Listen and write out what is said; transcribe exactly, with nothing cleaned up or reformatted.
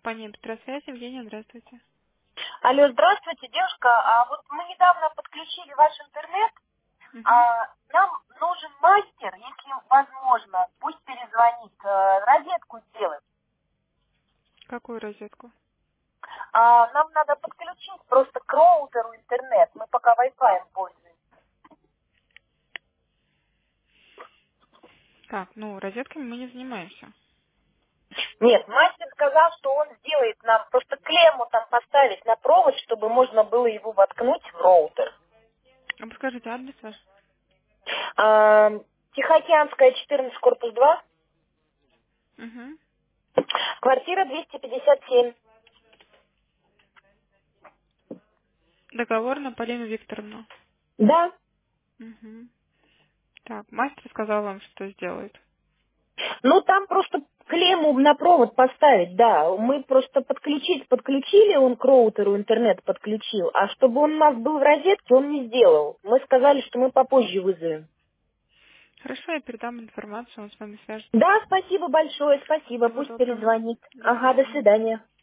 компания Петросвязь. Евгения, здравствуйте. Алло, здравствуйте, девушка. А вот мы недавно подключили ваш интернет. Угу. А, нам нужен мастер, если возможно, пусть перезвонит, э, розетку сделать. Какую розетку? А, нам надо подключить просто к роутеру интернет. Мы пока Wi-Fi пользуемся. Так, ну, розетками мы не занимаемся. Нет, мастер сказал, что он сделает нам просто клемму там поставить на провод, чтобы можно было его воткнуть в роутер. А подскажите адрес ваш? А, Тихоокеанская, четырнадцать, корпус два, Угу. квартира двести пятьдесят семь. Договор на Полину Викторовну. Да. Угу. Так, мастер сказал вам, что сделает. Ну, там просто клемму на провод поставить, да. Мы просто подключить, подключили, он к роутеру интернет подключил, а чтобы он у нас был в розетке, он не сделал. Мы сказали, что мы попозже вызовем. Хорошо, я передам информацию, он с вами свяжется. Да, спасибо большое, спасибо, Всего пусть доброго. перезвонит. До Ага, до свидания. свидания.